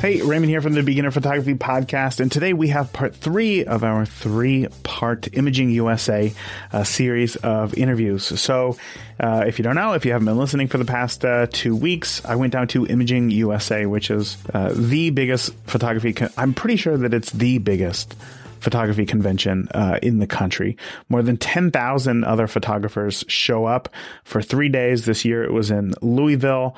Hey, Raymond here from the Beginner Photography Podcast, and today we have part 3 of our 3-part Imaging USA series of interviews. So, if you don't know, if you haven't been listening for the past 2 weeks, I went down to Imaging USA, which is the biggest photography. I'm pretty sure that it's the biggest photography convention in the country. More than 10,000 other photographers show up for 3 days. This year it was in Louisville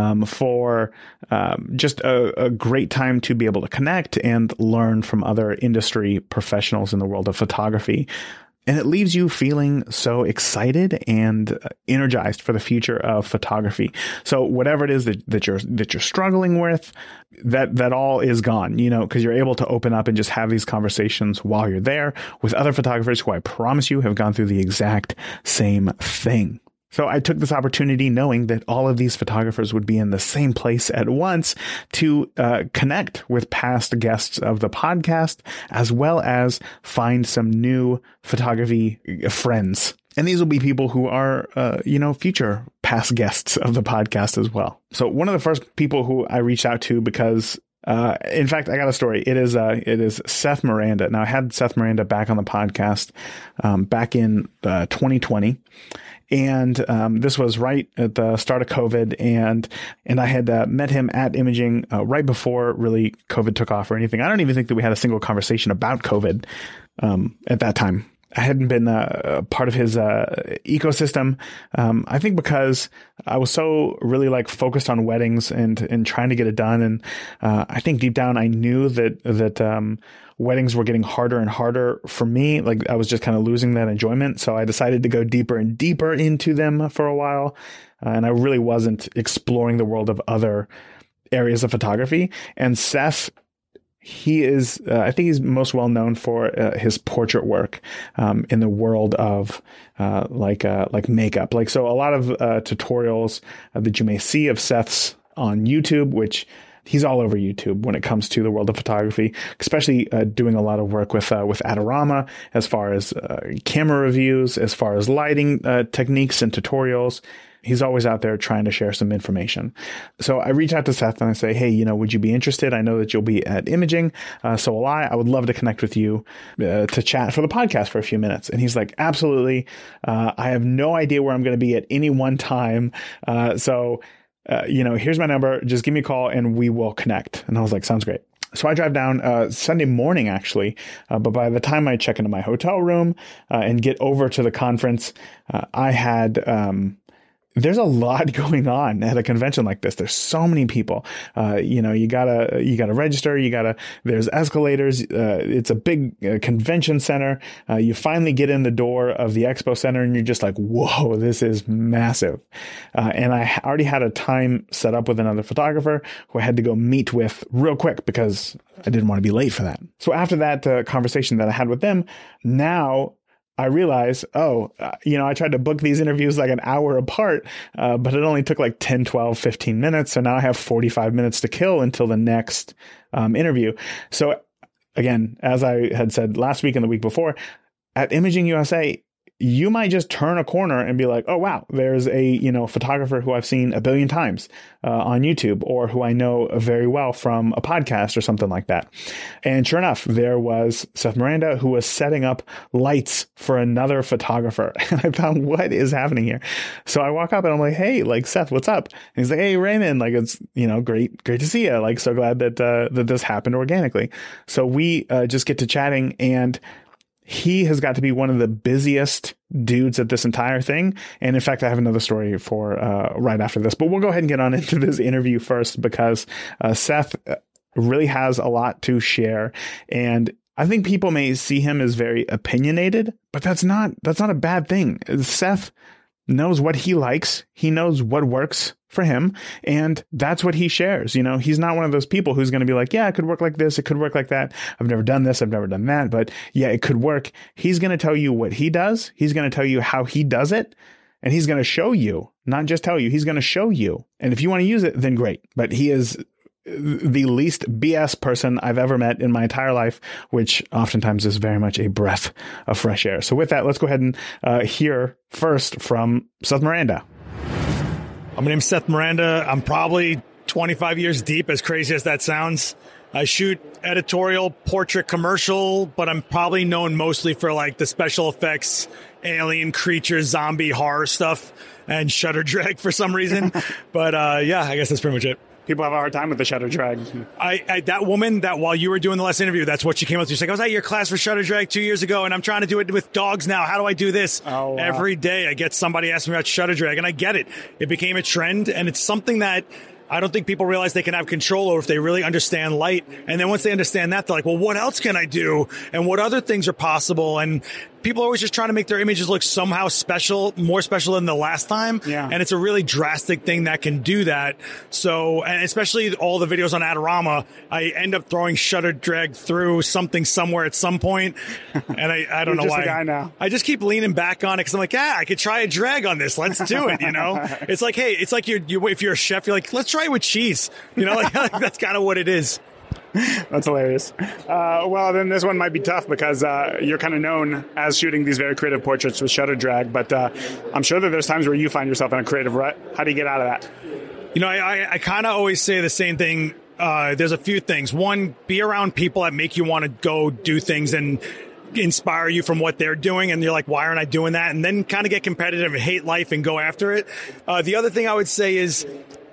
for just a great time to be able to connect and learn from other industry professionals in the world of photography. And it leaves you feeling so excited and energized for the future of photography. So whatever it is that you're struggling with, that all is gone, because you're able to open up and just have these conversations while you're there with other photographers who I promise you have gone through the exact same thing. So I took this opportunity knowing that all of these photographers would be in the same place at once to connect with past guests of the podcast, as well as find some new photography friends. And these will be people who are, future past guests of the podcast as well. So one of the first people who I reached out to because in fact, I got a story. It is Seth Miranda. Now I had Seth Miranda back on the podcast back in 2020. And this was right at the start of COVID, and I had met him at Imaging right before really COVID took off or anything. I don't even think that we had a single conversation about COVID at that time. I hadn't been a part of his ecosystem. I think because I was so really focused on weddings and trying to get it done, and I think deep down I knew that weddings were getting harder and harder for me. I was just kind of losing that enjoyment. So I decided to go deeper and deeper into them for a while. And I really wasn't exploring the world of other areas of photography. And Seth, he is, I think he's most well known for his portrait work in the world of makeup. So a lot of tutorials that you may see of Seth's on YouTube, which he's all over YouTube when it comes to the world of photography, especially doing a lot of work with Adorama as far as camera reviews, as far as lighting techniques and tutorials. He's always out there trying to share some information. So I reach out to Seth and I say, hey, would you be interested? I know that you'll be at Imaging. So will I. I would love to connect with you to chat for the podcast for a few minutes. And he's like, absolutely. I have no idea where I'm going to be at any one time. Here's my number. Just give me a call and we will connect. And I was like, sounds great. So I drive down Sunday morning, actually. But by the time I check into my hotel room and get over to the conference, I had there's a lot going on at a convention like this. There's so many people. You gotta register. There's escalators. It's a big convention center. You finally get in the door of the expo center and you're just like, whoa, this is massive. And I already had a time set up with another photographer who I had to go meet with real quick because I didn't want to be late for that. So after that conversation that I had with them, now I realized, I tried to book these interviews an hour apart, but it only took 10, 12, 15 minutes. So now I have 45 minutes to kill until the next interview. So again, as I had said last week and the week before, at Imaging USA, you might just turn a corner and be like, oh, wow, there's a, photographer who I've seen a billion times on YouTube, or who I know very well from a podcast or something like that. And sure enough, there was Seth Miranda, who was setting up lights for another photographer. And I thought, what is happening here? So I walk up and I'm like, hey, Seth, what's up? And he's like, hey, Raymond, it's, great to see you. So glad that this happened organically. So we just get to chatting, and he has got to be one of the busiest dudes at this entire thing. And in fact, I have another story for right after this, but we'll go ahead and get on into this interview first, because Seth really has a lot to share. And I think people may see him as very opinionated, but that's not a bad thing. Seth knows what he likes. He knows what works for him, and that's what he shares. He's not one of those people who's going to be like, yeah, it could work like this, it could work like that. I've never done this, I've never done that, but yeah, it could work. He's going to tell you what he does. He's going to tell you how he does it, and he's going to show you, not just tell you, he's going to show you. And if you want to use it, then great. But he is the least BS person I've ever met in my entire life, which oftentimes is very much a breath of fresh air. So with that, let's go ahead and hear first from Seth Miranda. My name's Seth Miranda. I'm probably 25 years deep, as crazy as that sounds. I shoot editorial, portrait, commercial, but I'm probably known mostly for like the special effects, alien creatures, zombie horror stuff, and shutter drag for some reason. But yeah, I guess that's pretty much it. People have a hard time with the shutter drag. That woman that while you were doing the last interview, that's what she came up to. She's like, I was at your class for shutter drag 2 years ago, and I'm trying to do it with dogs now. How do I do this? Oh, wow. Every day I get somebody asking me about shutter drag, and I get it. It became a trend, and it's something that I don't think people realize they can have control over if they really understand light. And then once they understand that, they're like, well, what else can I do? And what other things are possible? And people are always just trying to make their images look somehow special, more special than the last time. Yeah. And it's a really drastic thing that can do that. So, and especially all the videos on Adorama, I end up throwing shutter drag through something somewhere at some point. And I don't know why. You're just a guy now. I just keep leaning back on it because I'm like, I could try a drag on this. Let's do it. You know, it's like, hey, it's like you if you're a chef, you're like, let's try it with cheese. You know, like that's kind of what it is. That's hilarious. Well, then this one might be tough because you're kind of known as shooting these very creative portraits with shutter drag, but I'm sure that there's times where you find yourself in a creative rut. How do you get out of that? You know, I kind of always say the same thing. There's a few things. One, be around people that make you want to go do things and inspire you from what they're doing, and you're like, why aren't I doing that? And then kind of get competitive and hate life and go after it. The other thing I would say is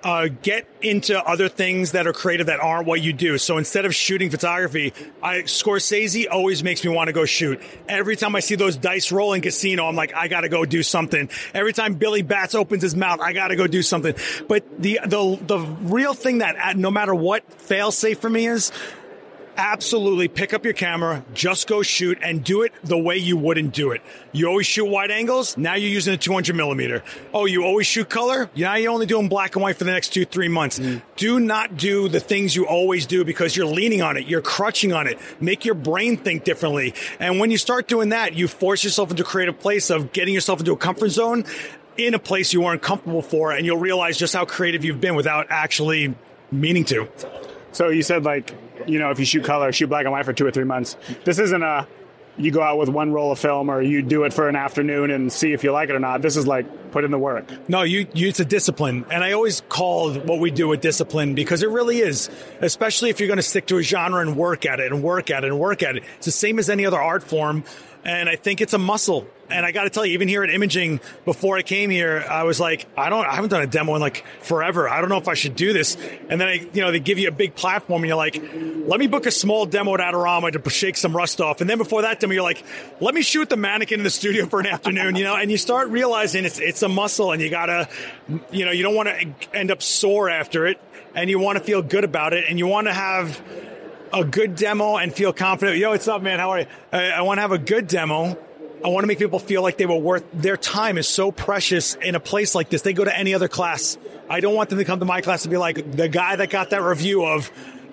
get into other things that are creative that aren't what you do. So instead of shooting photography, Scorsese always makes me want to go shoot. Every time I see those dice roll in Casino, I'm like, I got to go do something. Every time Billy Batts opens his mouth, I got to go do something. But the real thing that no matter what fail safe for me is, absolutely pick up your camera, just go shoot, and do it the way you wouldn't do it. You always shoot wide angles. Now you're using a 200 millimeter. Oh, you always shoot color. Now you're only doing black and white for the next 2-3 months. Do not do the things you always do because you're leaning on it. You're crutching on it. Make your brain think differently. And when you start doing that, you force yourself into a creative place of getting yourself into a comfort zone in a place you weren't comfortable for, and you'll realize just how creative you've been without actually meaning to. So you said, like, you know, if you shoot color, shoot black and white for 2 or 3 months. This isn't you go out with one roll of film or you do it for an afternoon and see if you like it or not. This is like put in the work. No, it's a discipline. And I always called what we do a discipline because it really is, especially if you're going to stick to a genre and work at it and work at it and work at it. It's the same as any other art form. And I think it's a muscle. And I got to tell you, even here at Imaging, before I came here, I was like, I haven't done a demo in like forever. I don't know if I should do this. And then they give you a big platform and you're like, let me book a small demo at Adorama to shake some rust off. And then before that demo, you're like, let me shoot the mannequin in the studio for an afternoon, and you start realizing it's a muscle and you gotta, you don't want to end up sore after it and you want to feel good about it and you want to have a good demo and feel confident. Yo, what's up, man? How are you? I want to have a good demo. I want to make people feel like they were worth their time is so precious in a place like this. They go to any other class. I don't want them to come to my class and be like the guy that got that review of,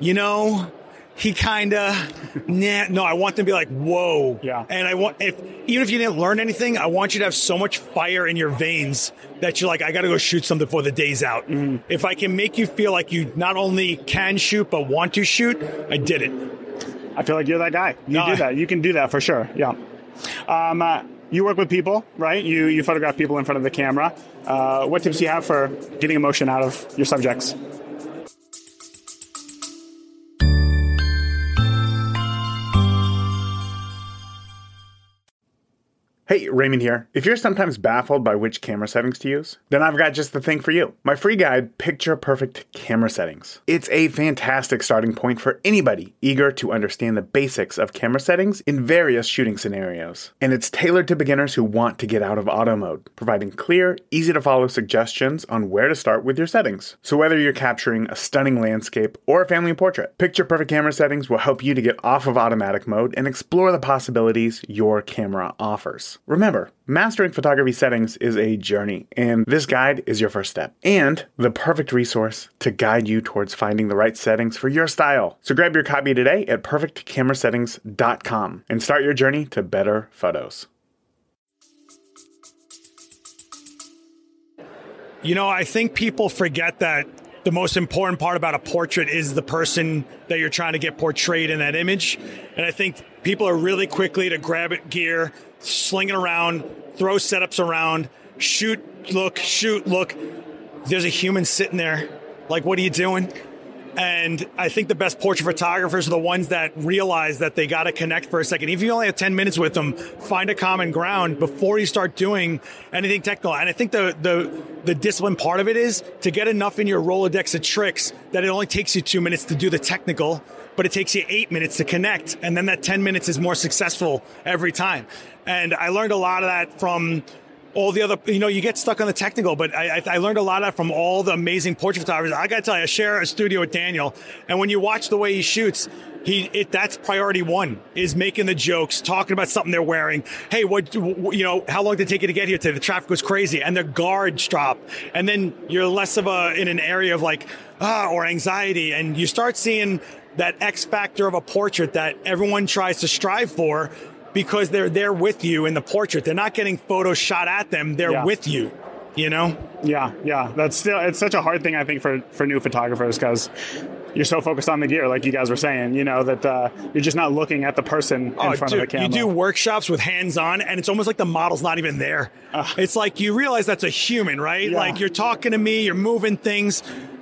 he kind of, nah. No, I want them to be like, whoa. Yeah. And even if you didn't learn anything, I want you to have so much fire in your veins that you're like, I got to go shoot something before the day's out. Mm-hmm. If I can make you feel like you not only can shoot, but want to shoot, I did it. I feel like you're that guy. You do that. You can do that for sure. Yeah. You work with people, right? You photograph people in front of the camera. What tips do you have for getting emotion out of your subjects? Hey, Raymond here. If you're sometimes baffled by which camera settings to use, then I've got just the thing for you. My free guide, Picture Perfect Camera Settings. It's a fantastic starting point for anybody eager to understand the basics of camera settings in various shooting scenarios. And it's tailored to beginners who want to get out of auto mode, providing clear, easy to follow suggestions on where to start with your settings. So whether you're capturing a stunning landscape or a family portrait, Picture Perfect Camera Settings will help you to get off of automatic mode and explore the possibilities your camera offers. Remember, mastering photography settings is a journey, and this guide is your first step, and the perfect resource to guide you towards finding the right settings for your style. So grab your copy today at perfectcamerasettings.com and start your journey to better photos. I think people forget that the most important part about a portrait is the person that you're trying to get portrayed in that image. And I think people are really quickly to grab it gear, sling it around, throw setups around, shoot, look. There's a human sitting there Like, what are you doing? And I think the best portrait photographers are the ones that realize that they got to connect for a second. Even if you only have 10 minutes with them, find a common ground before you start doing anything technical. And I think the discipline part of it is to get enough in your Rolodex of tricks that it only takes you 2 minutes to do the technical, but it takes you 8 minutes to connect. And then that 10 minutes is more successful every time. And I learned a lot of that from all the other, you get stuck on the technical, but I learned a lot of that from all the amazing portrait photographers. I got to tell you, I share a studio with Daniel, and when you watch the way he shoots, that's priority one, is making the jokes, talking about something they're wearing. Hey, how long did it take you to get here today? The traffic was crazy, and their guards drop, and then you're less of in an area of or anxiety, and you start seeing that X factor of a portrait that everyone tries to strive for, because they're there with you in the portrait. They're not getting photos shot at them. They're with you, Yeah. It's such a hard thing, I think, for new photographers, because you're so focused on the gear, like you guys were saying, that you're just not looking at the person in front of the camera. You do workshops with hands-on, and it's almost like the model's not even there. It's like you realize that's a human, right? Yeah. Like, you're talking to me, you're moving things.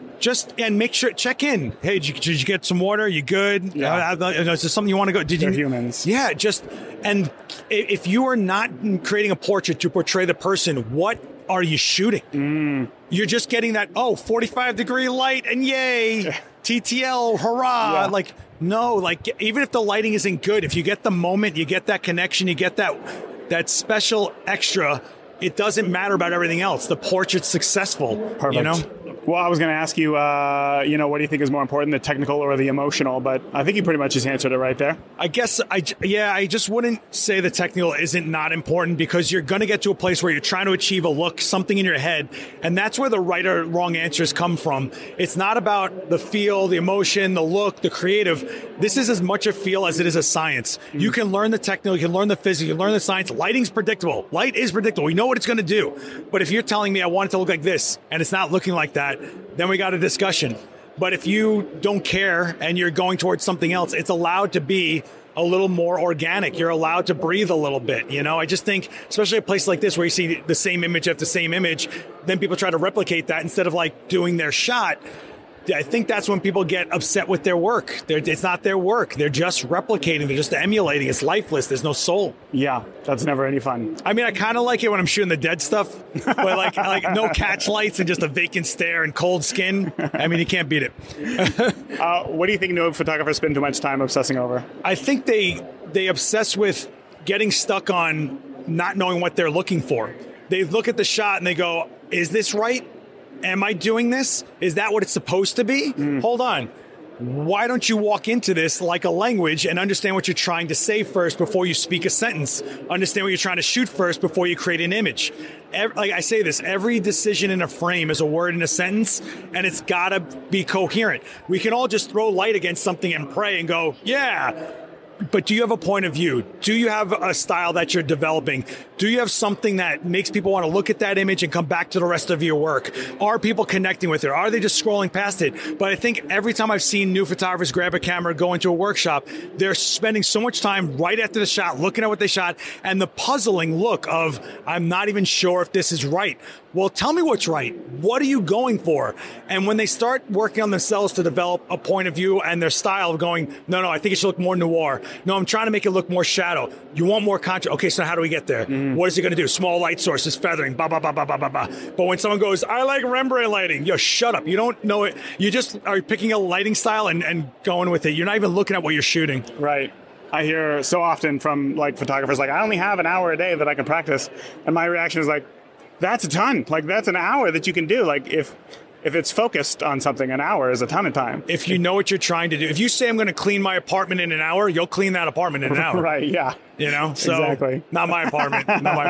And make sure, check in. Hey, did you get some water? You good? Yeah. Is there something you want to go? They're humans. Yeah, and if you are not creating a portrait to portray the person, what are you shooting? You're just getting that, 45-degree light, and yay, TTL, hurrah. Yeah. No, even if the lighting isn't good, if you get the moment, you get that connection, you get that special extra, it doesn't matter about everything else. The portrait's successul. Perfect. Well, I was going to ask you, what do you think is more important, the technical or the emotional? But I think you pretty much just answered it right there. I guess, I just wouldn't say the technical isn't not important, because you're going to get to a place where you're trying to achieve a look, something in your head, and that's where the right or wrong answers come from. It's not about the feel, the emotion, the look, the creative. This is as much a feel as it is a science. You can learn the technical, you can learn the physics, you can learn the science. Lighting's predictable. Light is predictable. We know what it's going to do. But if you're telling me I want it to look like this, and it's not looking like that, then we got a discussion. But if you don't care and you're going towards something else, it's allowed to be a little more organic. You're allowed to breathe a little bit. I just think, especially a place like this where you see the same image after the same image, then people try to replicate that instead of doing their shot. I think that's when people get upset with their work. It's not their work. They're just replicating. They're just emulating. It's lifeless. There's no soul. Yeah, that's never any fun. I mean, I kind of like it when I'm shooting the dead stuff, but like no catch lights and just a vacant stare and cold skin. I mean, you can't beat it. What do you think new photographers spend too much time obsessing over? I think they obsess with getting stuck on not knowing what they're looking for. They look at the shot and they go, is this right? Am I doing this? Is that what it's supposed to be? Hold on. Why don't you walk into this like a language and understand what you're trying to say first before you speak a sentence? Understand what you're trying to shoot first before you create an image. Like I say this, every decision in a frame is a word in a sentence, and it's got to be coherent. We can all just throw light against something and pray and go, yeah. But do you have a point of view? Do you have a style that you're developing? Do you have something that makes people want to look at that image and come back to the rest of your work? Are people connecting with it? Are they just scrolling past it? But I think every time I've seen new photographers grab a camera, go into a workshop, they're spending so much time right after the shot, looking at what they shot, and the puzzling look of, I'm not even sure if this is right. Well, tell me what's right. What are you going for? And when they start working on themselves to develop a point of view and their style of going, no, I think it should look more noir. No, I'm trying to make it look more shadow. You want more contrast. Okay, so how do we get there? What is it going to do? Small light sources, feathering, blah, blah, blah, blah, blah, blah, blah. But when someone goes, I like Rembrandt lighting, yo, shut up. You don't know it. You just are picking a lighting style and going with it. You're not even looking at what you're shooting. Right. I hear so often from photographers, I only have an hour a day that I can practice. And my reaction is that's a ton. That's an hour that you can do. If it's focused on something, an hour is a ton of time. If you know what you're trying to do. If you say I'm going to clean my apartment in an hour, you'll clean that apartment in an hour. Right, yeah. So exactly. Not my apartment.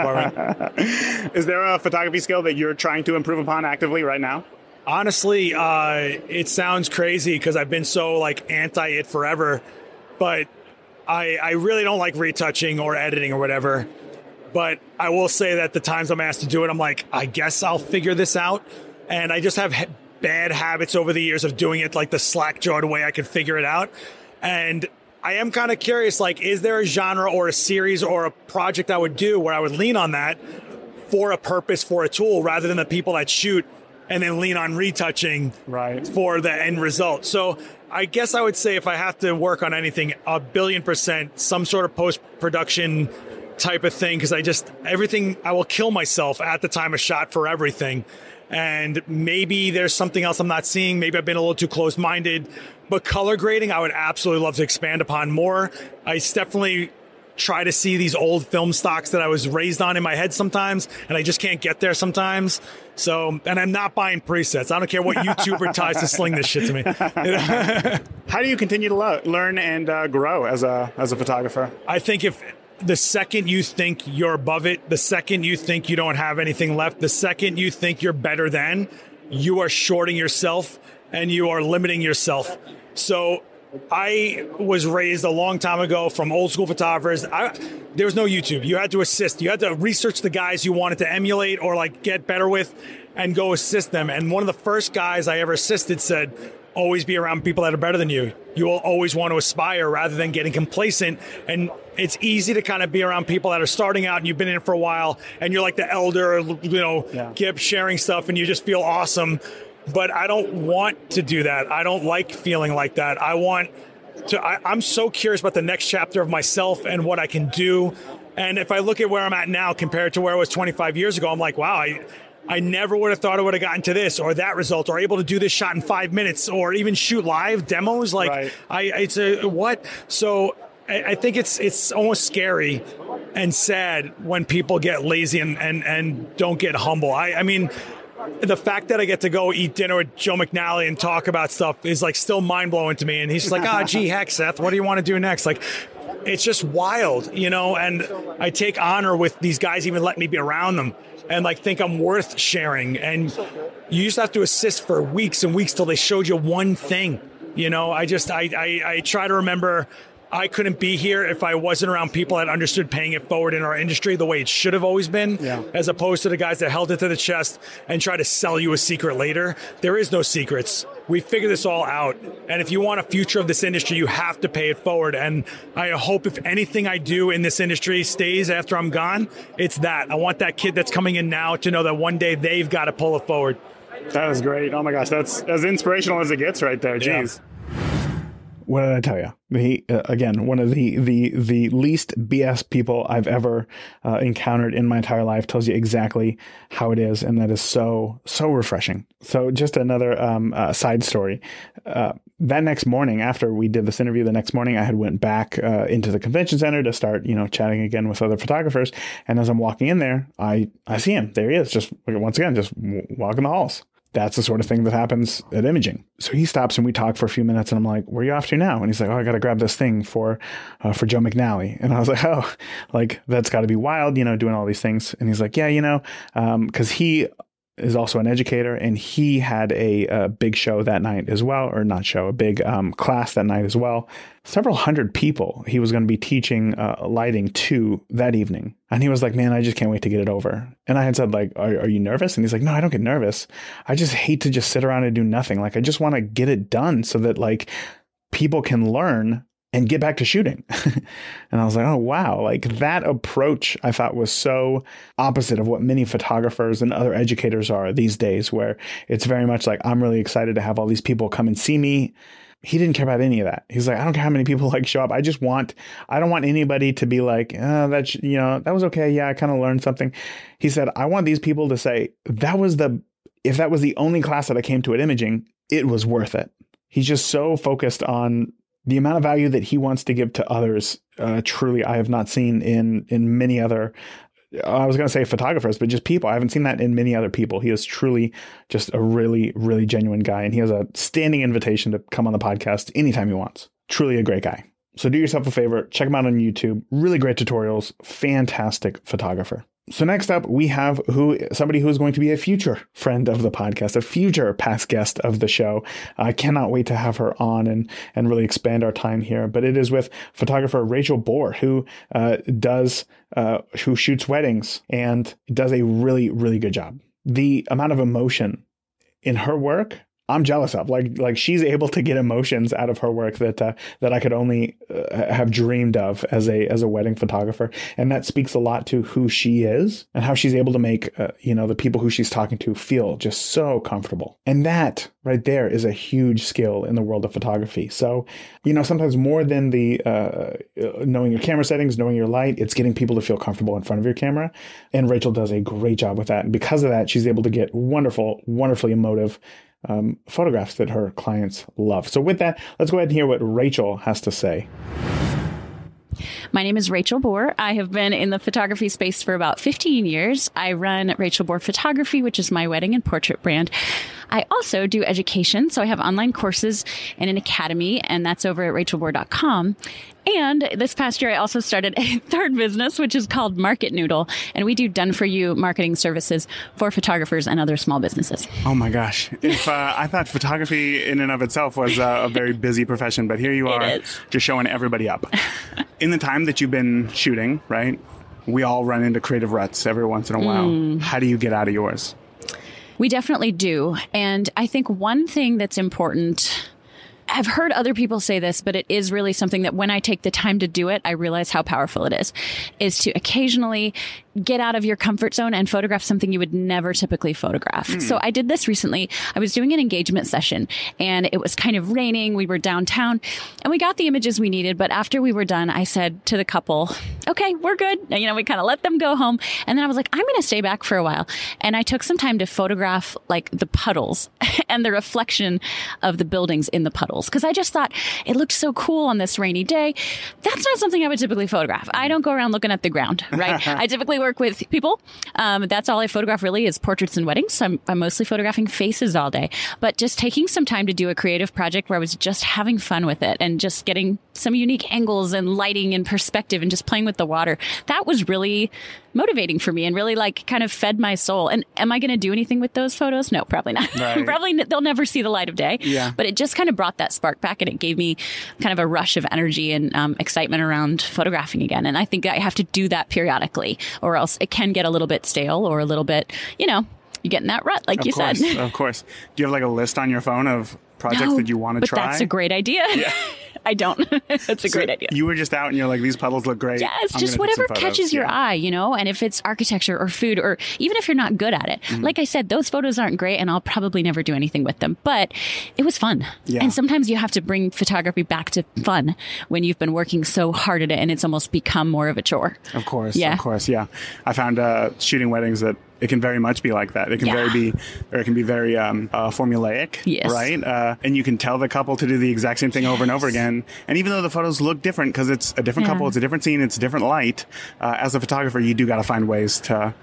Is there a photography skill that you're trying to improve upon actively right now? Honestly, it sounds crazy because I've been so anti it forever, but I really don't like retouching or editing or whatever. But I will say that the times I'm asked to do it, I'm I guess I'll figure this out. And I just have bad habits over the years of doing it the slack-jawed way I can figure it out. And I am kind of curious, is there a genre or a series or a project I would do where I would lean on that for a purpose, for a tool, rather than the people that shoot and then lean on retouching Right. for the end result. So I guess I would say if I have to work on anything, 1,000,000,000%, some sort of post-production type of thing, because I will kill myself at the time of shot for everything. And maybe there's something else I'm not seeing. Maybe I've been a little too close-minded. But color grading, I would absolutely love to expand upon more. I definitely try to see these old film stocks that I was raised on in my head sometimes, and I just can't get there sometimes. So, and I'm not buying presets. I don't care what YouTuber tries to sling this shit to me. How do you continue to learn and grow as a photographer? I think if the second you think you're above it, the second you think you don't have anything left, the second you think you're better than, you are shorting yourself and you are limiting yourself. So I was raised a long time ago from old school photographers. There was no YouTube. You had to assist. You had to research the guys you wanted to emulate or like get better with and go assist them. And one of the first guys I ever assisted said, always be around people that are better than you. You will always want to aspire rather than getting complacent. And it's easy to kind of be around people that are starting out and you've been in it for a while and you're like the elder, keep sharing stuff and you just feel awesome. But I don't want to do that. I don't like feeling like that. I'm so curious about the next chapter of myself and what I can do. And if I look at where I'm at now compared to where I was 25 years ago, I'm like, wow, I never would have thought I would have gotten to this or that result or able to do this shot in 5 minutes or even shoot live demos. Like, right. So I think it's almost scary and sad when people get lazy and don't get humble. I mean, the fact that I get to go eat dinner with Joe McNally and talk about stuff is like still mind blowing to me. And he's just like, gee, heck, Seth, what do you want to do next? Like, it's just wild, and I take honor with these guys even letting me be around them and like think I'm worth sharing. And you just have to assist for weeks and weeks till they showed you one thing. I try to remember I couldn't be here if I wasn't around people that understood paying it forward in our industry the way it should have always been, as opposed to the guys that held it to the chest and try to sell you a secret later. There is no secrets. We figured this all out. And if you want a future of this industry, you have to pay it forward. And I hope if anything I do in this industry stays after I'm gone, it's that. I want that kid that's coming in now to know that one day they've got to pull it forward. That was great. Oh my gosh, that's as inspirational as it gets right there. Jeez. Yeah. What did I tell you? He again, one of the least BS people I've ever encountered in my entire life, tells you exactly how it is, and that is so refreshing. So just another side story. That next morning, after we did this interview, the next morning I had went back into the convention center to start, chatting again with other photographers. And as I'm walking in there, I see him. There he is, just once again, just walking the halls. That's the sort of thing that happens at imaging. So he stops and we talk for a few minutes and I'm like, where are you off to now? And he's like, I got to grab this thing for Joe McNally. And I was like, oh, like that's got to be wild, doing all these things. And he's like, yeah, because he is also an educator and he had a big show that night as well, or not show, a big class that night as well. Several hundred people he was going to be teaching lighting to that evening. And he was like, man, I just can't wait to get it over. And I had said, like, are you nervous? And he's like, no, I don't get nervous. I just hate to just sit around and do nothing. Like, I just want to get it done so that like people can learn and get back to shooting. And I was like, oh, wow. Like that approach I thought was so opposite of what many photographers and other educators are these days, where it's very much like, I'm really excited to have all these people come and see me. He didn't care about any of that. He's like, I don't care how many people like show up. I don't want anybody to be like, that was okay. Yeah, I kind of learned something. He said, I want these people to say if that was the only class that I came to at imaging, it was worth it. He's just so focused on the amount of value that he wants to give to others. Truly, I have not seen in many other, I was going to say photographers, but just people. I haven't seen that in many other people. He is truly just a really, really genuine guy. And he has a standing invitation to come on the podcast anytime he wants. Truly a great guy. So do yourself a favor, check him out on YouTube. Really great tutorials. Fantastic photographer. So next up, we have somebody who is going to be a future friend of the podcast, a future past guest of the show. I cannot wait to have her on and really expand our time here. But it is with photographer Rachel Bohr, who shoots weddings and does a really, really good job. The amount of emotion in her work I'm jealous of. Like she's able to get emotions out of her work that I could only have dreamed of as a wedding photographer. And that speaks a lot to who she is and how she's able to make, the people who she's talking to feel just so comfortable. And that right there is a huge skill in the world of photography. So, sometimes more than the knowing your camera settings, knowing your light, it's getting people to feel comfortable in front of your camera. And Rachel does a great job with that. And because of that, she's able to get wonderfully emotive photographs that her clients love. So with that, let's go ahead and hear what Rachel has to say. My name is Rachel Bohr. I have been in the photography space for about 15 years. I run Rachel Bohr Photography, which is my wedding and portrait brand. I also do education. So I have online courses and an academy, and that's over at rachelbohr.com. And this past year, I also started a third business, which is called Market Noodle. And we do done-for-you marketing services for photographers and other small businesses. Oh, my gosh. If I thought photography in and of itself was a very busy profession, but here you are just showing everybody up. In the time that you've been shooting, right, we all run into creative ruts every once in a while. How do you get out of yours? We definitely do. And I think one thing that's important, I've heard other people say this, but it is really something that when I take the time to do it, I realize how powerful it is to occasionally get out of your comfort zone and photograph something you would never typically photograph. So I did this recently. I was doing an engagement session and it was kind of raining. We were downtown and we got the images we needed. But after we were done, I said to the couple, okay, we're good. And, we kind of let them go home. And then I was like, I'm going to stay back for a while. And I took some time to photograph like the puddles and the reflection of the buildings in the puddles. Cause I just thought it looked so cool on this rainy day. That's not something I would typically photograph. I don't go around looking at the ground, right? I typically work with people. That's all I photograph really is portraits and weddings. So I'm mostly photographing faces all day, but just taking some time to do a creative project where I was just having fun with it and just getting some unique angles and lighting and perspective and just playing with the water. That was really motivating for me and really like kind of fed my soul. And am I going to do anything with those photos? No, probably not. Right. Probably they'll never see the light of day. Yeah. But it just kind of brought that spark back and it gave me kind of a rush of energy and excitement around photographing again. And I think I have to do that periodically or else it can get a little bit stale or a little bit, you get in that rut, like you said. Of course. Do you have like a list on your phone of projects that you want to try? But that's a great idea. Yeah. I don't. That's a great idea. You were just out and you're like, these puddles look great. Yes, just whatever catches your eye, and if it's architecture or food or even if you're not good at it. Like I said, those photos aren't great and I'll probably never do anything with them, but it was fun. Yeah. And sometimes you have to bring photography back to fun when you've been working so hard at it and it's almost become more of a chore. Of course. Yeah. Of course. Yeah. I found shooting weddings that it can very much be like that. It can it can be very formulaic, yes. Right? And you can tell the couple to do the exact same thing over and over again. And even though the photos look different because it's a different couple, it's a different scene, it's a different light, as a photographer, you do got to find ways to,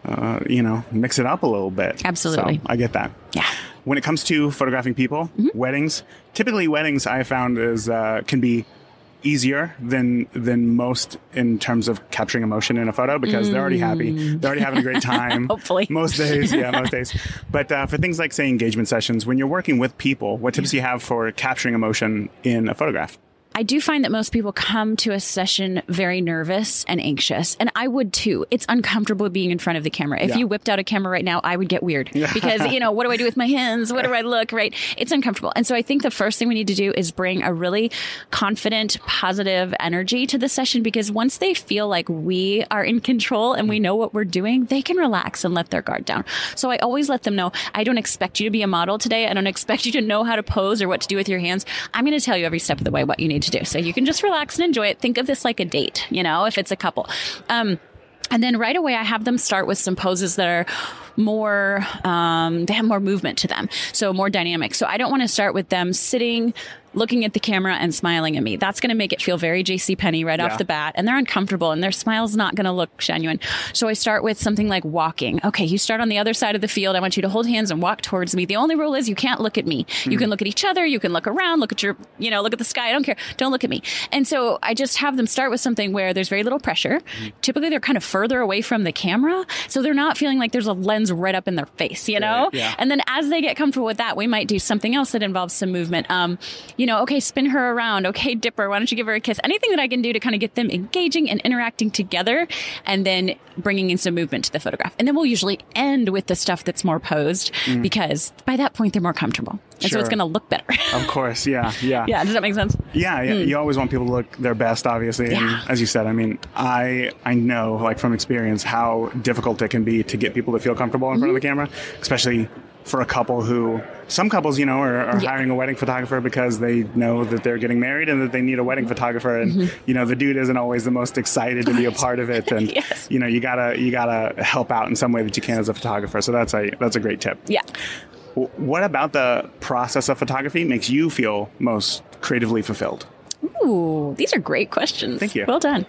mix it up a little bit. Absolutely. So I get that. Yeah. When it comes to photographing people, weddings, typically weddings I found is can be easier than most in terms of capturing emotion in a photo because they're already happy. They're already having a great time. Hopefully. Most days. Yeah, most days. But for things like, say, engagement sessions, when you're working with people, what tips do you have for capturing emotion in a photograph? I do find that most people come to a session very nervous and anxious, and I would too. It's uncomfortable being in front of the camera. If you whipped out a camera right now, I would get weird because, what do I do with my hands? What do I look, right? It's uncomfortable. And so I think the first thing we need to do is bring a really confident, positive energy to the session because once they feel like we are in control and we know what we're doing, they can relax and let their guard down. So I always let them know, I don't expect you to be a model today. I don't expect you to know how to pose or what to do with your hands. I'm going to tell you every step of the way what you need to do. So you can just relax and enjoy it. Think of this like a date, if it's a couple. And then right away, I have them start with some poses that are more, they have more movement to them. So more dynamic. So I don't want to start with them sitting, looking at the camera and smiling at me. That's going to make it feel very JCPenney right off the bat. And they're uncomfortable and their smile's not going to look genuine. So I start with something like walking. Okay, you start on the other side of the field. I want you to hold hands and walk towards me. The only rule is you can't look at me. You can look at each other. You can look around, look at your, look at the sky. I don't care. Don't look at me. And so I just have them start with something where there's very little pressure. Typically they're kind of further away from the camera. So they're not feeling like there's a lens right up in their face, Right, yeah. And then as they get comfortable with that, we might do something else that involves some movement. okay, spin her around. Okay, dip her. Why don't you give her a kiss? Anything that I can do to kind of get them engaging and interacting together, and then bringing in some movement to the photograph. And then we'll usually end with the stuff that's more posed because by that point they're more comfortable. And so it's going to look better. Of course. Yeah. Yeah. Yeah. Does that make sense? Yeah. You always want people to look their best, obviously. Yeah. And as you said, I mean, I know, like, from experience how difficult it can be to get people to feel comfortable in front of the camera, especially for a couple who, some couples, are hiring a wedding photographer because they know that they're getting married and that they need a wedding photographer. And, the dude isn't always the most excited to be a part of it. And, yes. you gotta help out in some way that you can as a photographer. So that's a great tip. Yeah. What about the process of photography makes you feel most creatively fulfilled? Ooh, these are great questions. Thank you. Well done.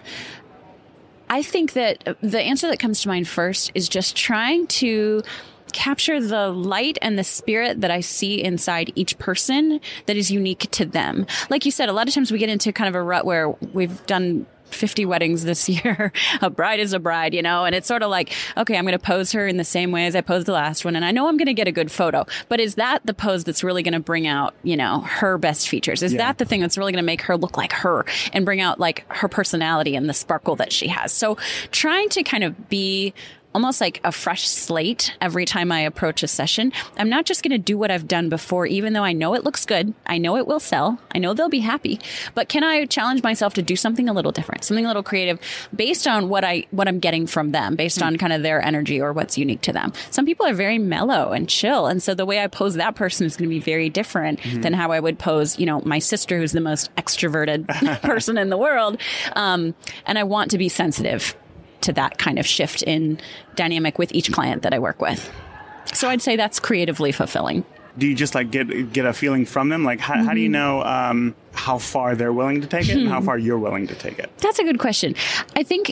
I think that the answer that comes to mind first is just trying to capture the light and the spirit that I see inside each person that is unique to them. Like you said, a lot of times we get into kind of a rut where we've done 50 weddings this year. A bride is a bride, and it's sort of like, okay, I'm going to pose her in the same way as I posed the last one. And I know I'm going to get a good photo, but is that the pose that's really going to bring out, her best features? Is that the thing that's really going to make her look like her and bring out like her personality and the sparkle that she has? So trying to kind of be almost like a fresh slate every time I approach a session. I'm not just going to do what I've done before, even though I know it looks good. I know it will sell. I know they'll be happy. But can I challenge myself to do something a little different, something a little creative based on what I'm getting from them, based on kind of their energy or what's unique to them? Some people are very mellow and chill. And so the way I pose that person is going to be very different than how I would pose, my sister, who's the most extroverted person in the world. And I want to be sensitive to that kind of shift in dynamic with each client that I work with. So I'd say that's creatively fulfilling. Do you just like get a feeling from them? Like how do you know how far they're willing to take it and how far you're willing to take it? That's a good question. I think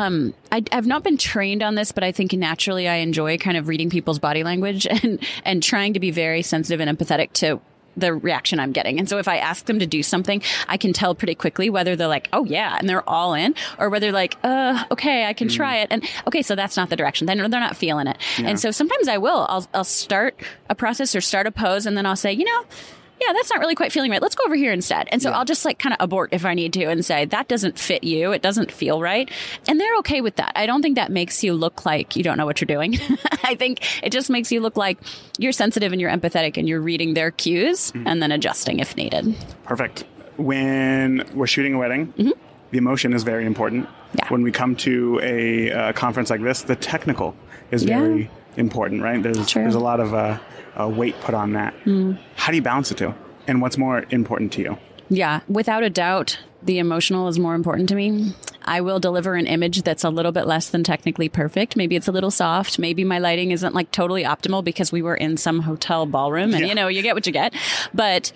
I've not been trained on this, but I think naturally I enjoy kind of reading people's body language and trying to be very sensitive and empathetic to the reaction I'm getting. And so if I ask them to do something, I can tell pretty quickly whether they're like, oh yeah, and they're all in, or whether like, okay, I can try it. And okay, so that's not the direction. Then they're not feeling it. Yeah. And so sometimes I will, I'll start a process or start a pose, and then I'll say, yeah, that's not really quite feeling right. Let's go over here instead. And so I'll just like kind of abort if I need to and say, that doesn't fit you. It doesn't feel right. And they're okay with that. I don't think that makes you look like you don't know what you're doing. I think it just makes you look like you're sensitive and you're empathetic and you're reading their cues and then adjusting if needed. Perfect. When we're shooting a wedding, the emotion is very important. Yeah. When we come to a conference like this, the technical is very important, right? There's a lot of weight put on that. How do you balance the two? And what's more important to you? Yeah, without a doubt, the emotional is more important to me. I will deliver an image that's a little bit less than technically perfect. Maybe it's a little soft. Maybe my lighting isn't like totally optimal because we were in some hotel ballroom and, you get what you get. But,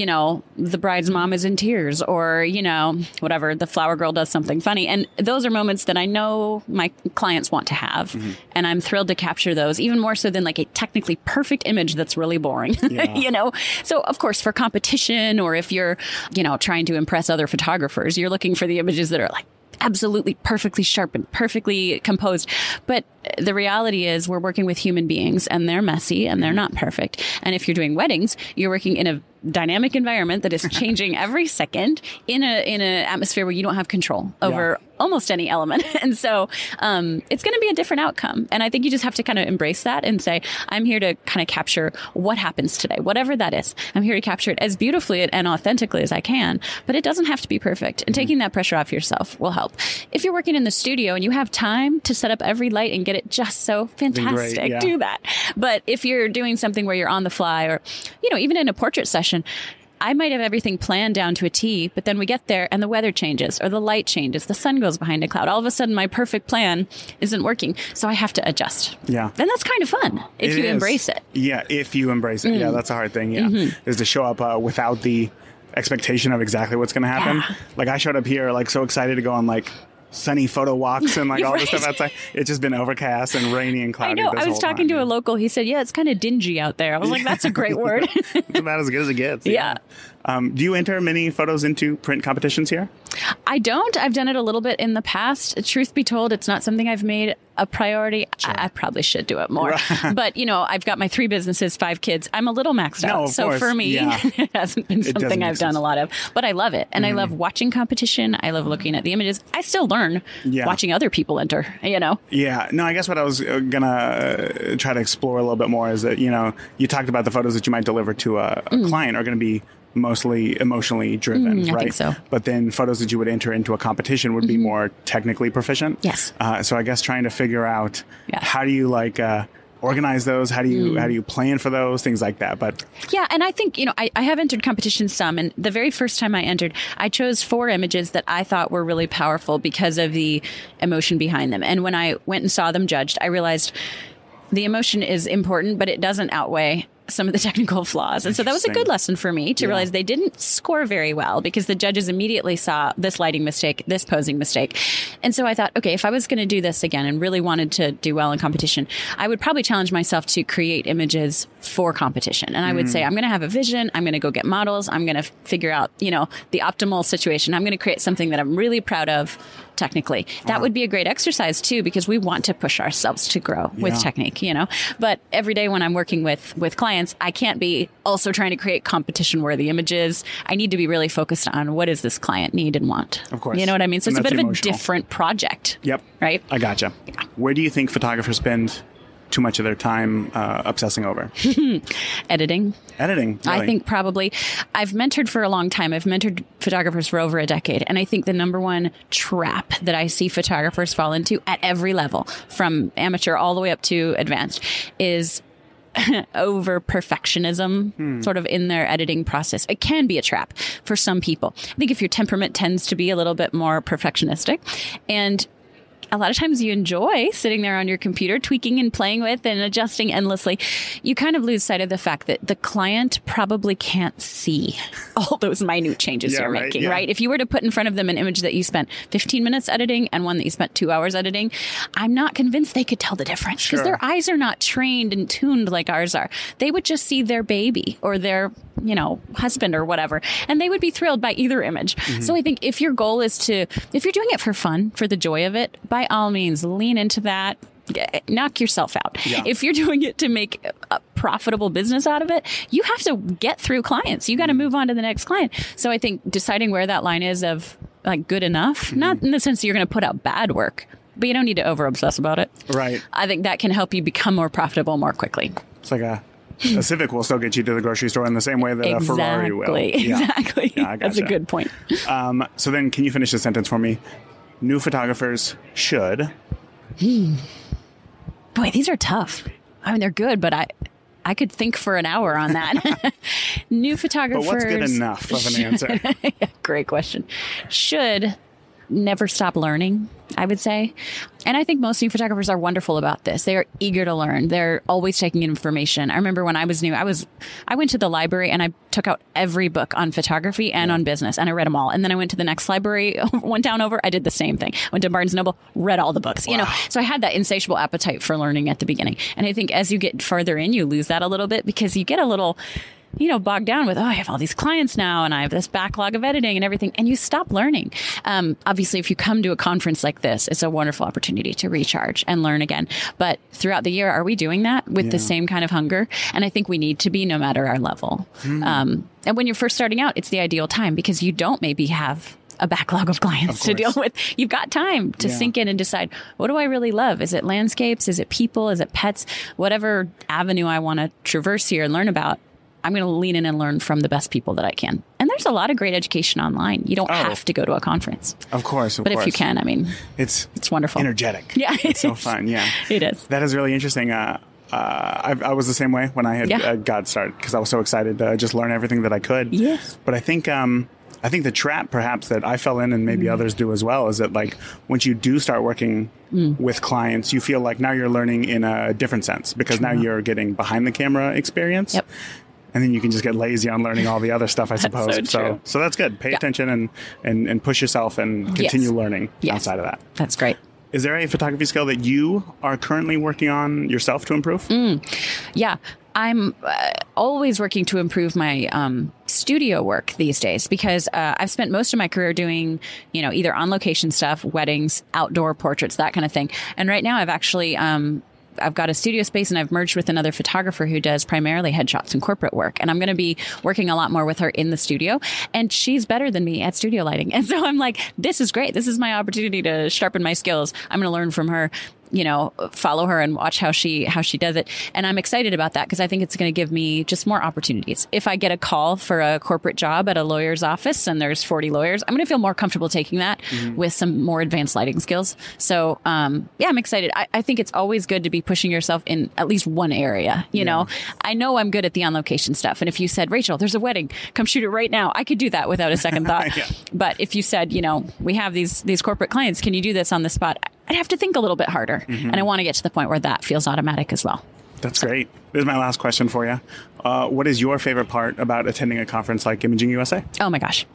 the bride's mom is in tears or, whatever, the flower girl does something funny. And those are moments that I know my clients want to have. And I'm thrilled to capture those, even more so than like a technically perfect image that's really boring, So, of course, for competition or if you're, trying to impress other photographers, you're looking for the images that are like absolutely perfectly sharp and perfectly composed. But the reality is we're working with human beings and they're messy and they're not perfect. And if you're doing weddings, you're working in a dynamic environment that is changing every second in an atmosphere where you don't have control over almost any element. And so it's going to be a different outcome. And I think you just have to kind of embrace that and say, I'm here to kind of capture what happens today, whatever that is. I'm here to capture it as beautifully and authentically as I can, but it doesn't have to be perfect. And taking that pressure off yourself will help. If you're working in the studio and you have time to set up every light and get it just so fantastic, do that. But if you're doing something where you're on the fly or, even in a portrait session, I might have everything planned down to a T, but then we get there and the weather changes or the light changes. The sun goes behind a cloud. All of a sudden, my perfect plan isn't working. So I have to adjust. Yeah. Then that's kind of fun if you embrace it. Yeah, if you embrace it. Yeah, that's a hard thing. Yeah. Is to show up without the expectation of exactly what's going to happen. Yeah. Like I showed up here like so excited to go on like sunny photo walks and like all this stuff outside. It's just been overcast and rainy and cloudy. I know. I was talking to a local. He said, it's kind of dingy out there. I was like, that's a great word. It's about as good as it gets. Yeah. Do you enter many photos into print competitions here? I don't. I've done it a little bit in the past. Truth be told, it's not something I've made a priority. Sure. I probably should do it more. But, I've got my 3 businesses, 5 kids. I'm a little maxed out. So course. for me, it hasn't been something I've done a lot of. But I love it. And I love watching competition. I love looking at the images. I still learn watching other people enter, Yeah. No, I guess what I was going to try to explore a little bit more is that, you talked about the photos that you might deliver to a client are going to be mostly emotionally driven, right? I think so. But then photos that you would enter into a competition would be more technically proficient. Yes. So I guess trying to figure out how do you organize those? How do you plan for those? Things like that. But yeah, and I think, I have entered competitions some, and the very first time I entered, I chose 4 images that I thought were really powerful because of the emotion behind them. And when I went and saw them judged, I realized the emotion is important, but it doesn't outweigh some of the technical flaws. And so that was a good lesson for me to realize they didn't score very well because the judges immediately saw this lighting mistake, this posing mistake. And so I thought, okay, if I was going to do this again and really wanted to do well in competition, I would probably challenge myself to create images for competition. And I would say, I'm going to have a vision. I'm going to go get models. I'm going to figure out, the optimal situation. I'm going to create something that I'm really proud of technically. That would be a great exercise too, because we want to push ourselves to grow with technique, but every day when I'm working with clients, I can't be also trying to create competition worthy images. I need to be really focused on what does this client need and want. Of course. You know what I mean? So And it's a bit that's of emotional. a different project. Yep. Right? I gotcha. Yeah. Where do you think photographers spend too much of their time obsessing over? Editing. Editing. Really? I think probably. I've mentored for a long time. I've mentored photographers for over a decade. And I think the number one trap that I see photographers fall into at every level, from amateur all the way up to advanced, is over perfectionism sort of in their editing process. It can be a trap for some people. I think if your temperament tends to be a little bit more perfectionistic, and a lot of times you enjoy sitting there on your computer, tweaking and playing with and adjusting endlessly, you kind of lose sight of the fact that the client probably can't see all those minute changes you're making, right? If you were to put in front of them an image that you spent 15 minutes editing and one that you spent 2 hours editing, I'm not convinced they could tell the difference because their eyes are not trained and tuned like ours are. They would just see their baby or their husband or whatever, and they would be thrilled by either image. So I think if your goal is if you're doing it for fun, for the joy of it, by all means, lean into that. Knock yourself out. Yeah. If you're doing it to make a profitable business out of it, you have to get through clients. You got to move on to the next client. So I think deciding where that line is of good enough, not in the sense that you're going to put out bad work, but you don't need to over obsess about it. Right. I think that can help you become more profitable more quickly. It's like a Civic will still get you to the grocery store in the same way that a Ferrari will. Exactly. Yeah, I gotcha. That's a good point. So then can you finish the sentence for me? New photographers should... Boy, these are tough. I mean, they're good, but I could think for an hour on that. New photographers... But what's good enough of an answer? Great question. Should never stop learning, I would say. And I think most new photographers are wonderful about this. They are eager to learn. They're always taking in information. I remember when I was new, I went to the library and I took out every book on photography and on business, and I read them all. And then I went to the next library, one town over, I did the same thing. Went to Barnes & Noble, read all the books, So I had that insatiable appetite for learning at the beginning. And I think as you get further in, you lose that a little bit because you get a little bogged down with, I have all these clients now and I have this backlog of editing and everything, and you stop learning. Obviously, if you come to a conference like this, it's a wonderful opportunity to recharge and learn again. But throughout the year, are we doing that with the same kind of hunger? And I think we need to be, no matter our level. And when you're first starting out, it's the ideal time because you don't maybe have a backlog of clients to deal with. You've got time to sink in and decide, what do I really love? Is it landscapes? Is it people? Is it pets? Whatever avenue I want to traverse here and learn about, I'm going to lean in and learn from the best people that I can. And there's a lot of great education online. You don't have to go to a conference. Of course. But if you can, I mean, it's wonderful. Energetic. Yeah. It's so fun. Yeah. It is. That is really interesting. I was the same way when I had got started because I was so excited to just learn everything that I could. Yes. But I think the trap perhaps that I fell in and maybe others do as well is that once you do start working with clients, you feel like now you're learning in a different sense because now you're getting behind the camera experience. Yep. And then you can just get lazy on learning all the other stuff, I suppose. So that's good. Pay attention and push yourself and continue learning outside of that. That's great. Is there a photography skill that you are currently working on yourself to improve? Yeah. I'm always working to improve my studio work these days because I've spent most of my career doing, either on location stuff, weddings, outdoor portraits, that kind of thing. And right now I've actually I've got a studio space and I've merged with another photographer who does primarily headshots and corporate work. And I'm going to be working a lot more with her in the studio. And she's better than me at studio lighting. And so I'm like, this is great. This is my opportunity to sharpen my skills. I'm going to learn from her, follow her and watch how she does it. And I'm excited about that because I think it's going to give me just more opportunities. If I get a call for a corporate job at a lawyer's office and there's 40 lawyers, I'm going to feel more comfortable taking that with some more advanced lighting skills. So, I'm excited. I think it's always good to be pushing yourself in at least one area. You know, I know I'm good at the on location stuff. And if you said, Rachel, there's a wedding, come shoot it right now, I could do that without a second thought. But if you said, we have these corporate clients, can you do this on the spot? I'd have to think a little bit harder. And I want to get to the point where that feels automatic as well. That's great. This is my last question for you. What is your favorite part about attending a conference like Imaging USA? Oh my gosh.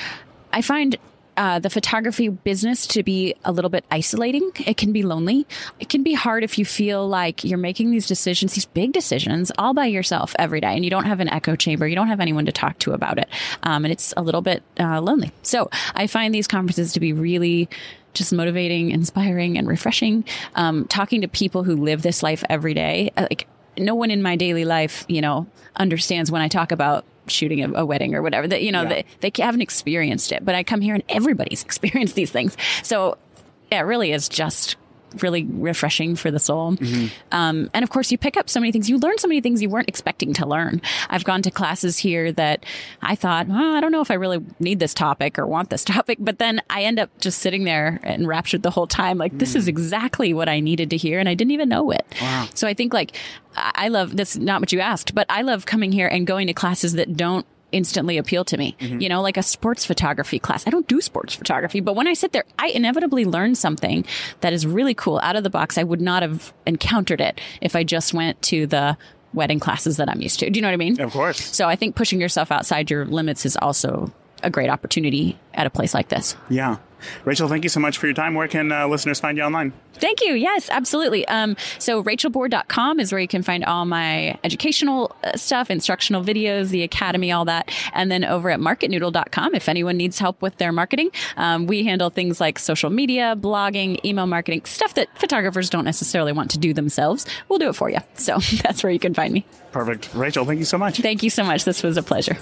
I find the photography business to be a little bit isolating. It can be lonely. It can be hard if you feel like you're making these decisions, these big decisions, all by yourself every day, and you don't have an echo chamber. You don't have anyone to talk to about it. And it's a little bit lonely. So I find these conferences to be really just motivating, inspiring, and refreshing. Talking to people who live this life every day. Like no one in my daily life, understands when I talk about shooting a wedding or whatever, that, they haven't experienced it, but I come here and everybody's experienced these things. So yeah, it really is just really refreshing for the soul. And of course you pick up so many things. You learn so many things you weren't expecting to learn. I've gone to classes here that I thought, I don't know if I really need this topic or want this topic, but then I end up just sitting there enraptured the whole time. Like this is exactly what I needed to hear. And I didn't even know it. Wow. So I think I love this, not what you asked, but I love coming here and going to classes that don't instantly appeal to me, like a sports photography class. I don't do sports photography, but when I sit there, I inevitably learn something that is really cool out of the box. I would not have encountered it if I just went to the wedding classes that I'm used to. Do you know what I mean? Of course. So I think pushing yourself outside your limits is also a great opportunity at a place like this. Yeah. Rachel, thank you so much for your time. Where can listeners find you online? Thank you. Yes, absolutely. So rachelbohr.com is where you can find all my educational stuff, instructional videos, the academy, all that. And then over at marketnoodle.com, if anyone needs help with their marketing, we handle things like social media, blogging, email marketing, stuff that photographers don't necessarily want to do themselves. We'll do it for you. So that's where you can find me. Perfect. Rachel, thank you so much. Thank you so much. This was a pleasure.